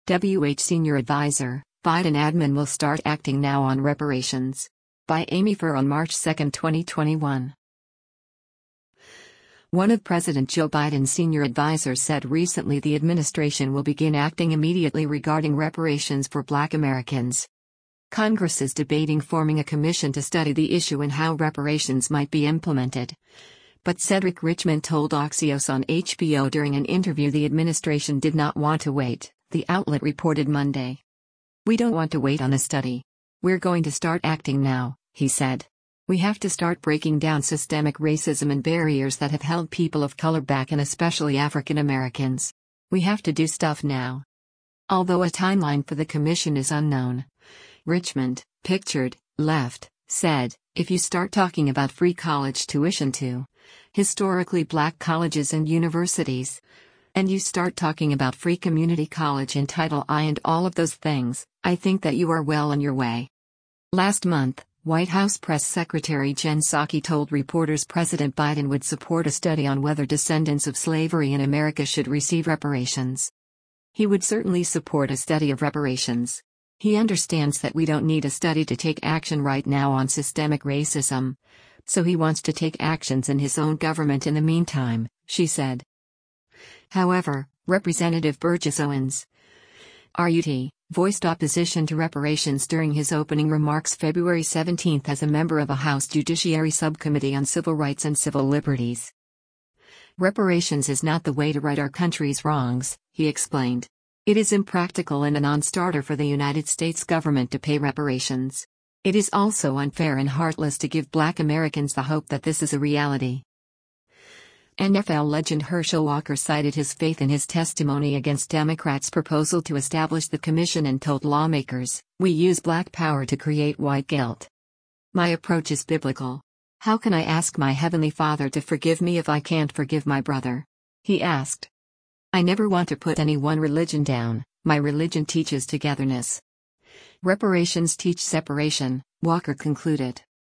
WH Senior Advisor, Biden admin will start acting now on reparations. By Amy Furr on March 2, 2021. One of President Joe Biden's senior advisors said recently the administration will begin acting immediately regarding reparations for Black Americans. Congress is debating forming a commission to study the issue and how reparations might be implemented. But Cedric Richmond told Axios on HBO during an interview the administration did not want to wait, the outlet reported Monday. "We don't want to wait on a study. We're going to start acting now," he said. "We have to start breaking down systemic racism and barriers that have held people of color back and especially African Americans. We have to do stuff now." Although a timeline for the commission is unknown. Richmond, pictured, left, said, "If you start talking about free college tuition to historically Black colleges and universities, and you start talking about free community college and Title I and all of those things, I think that you are well on your way." Last month, White House Press Secretary Jen Psaki told reporters President Biden would support a study on whether descendants of slavery in America should receive reparations. He would certainly support a study of reparations. He understands that we don't need a study to take action right now on systemic racism. So he wants to take actions in his own government in the meantime, she said. However, Representative Burgess Owens, RUT, voiced opposition to reparations during his opening remarks February 17 as a member of a House Judiciary Subcommittee on Civil Rights and Civil Liberties. "Reparations is not the way to right our country's wrongs," he explained. "It is impractical and a non-starter for the United States government to pay reparations. It is also unfair and heartless to give Black Americans the hope that this is a reality." NFL legend Herschel Walker cited his faith in his testimony against Democrats' proposal to establish the commission and told lawmakers, "We use Black power to create white guilt. My approach is biblical. How can I ask my Heavenly Father to forgive me if I can't forgive my brother?" he asked. "I never want to put any one religion down. My religion teaches togetherness. Reparations teach separation," Walker concluded.